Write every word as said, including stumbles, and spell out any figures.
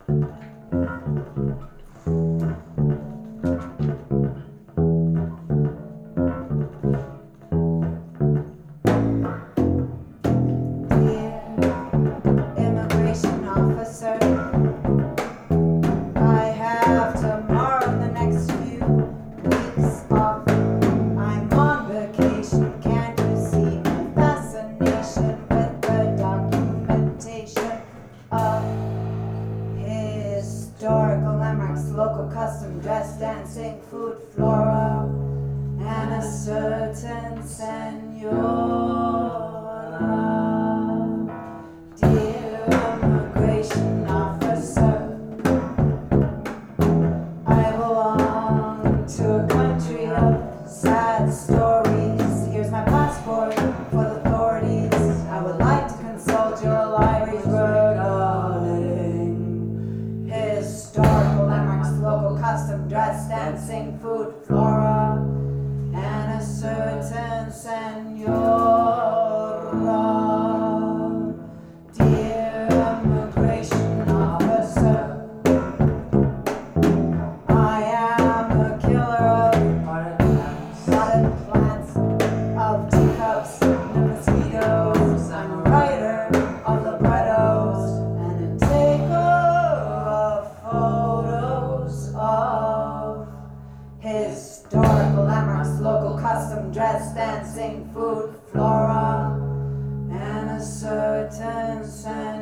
Immigration officer, I have tomorrow and the next few weeks off. I'm on vacation, can't you see my fascination with the documentation of historical landmarks, local custom dress, dancing, food, flora, and a certain senora. Dear immigration officer, I belong to a country of sad stories. Here's my passport for the authorities. I would like to consult your libraries regarding historical landmarks, local custom dress, dancing, food, flora, and a certain senora. Dear immigration officer, I am a killer of potted plants, of teacups, and mosquitoes. I'm a writer of librettos and a taker of photos of historical landmarks, local custom dress, dancing, food, flora, and a certain sense.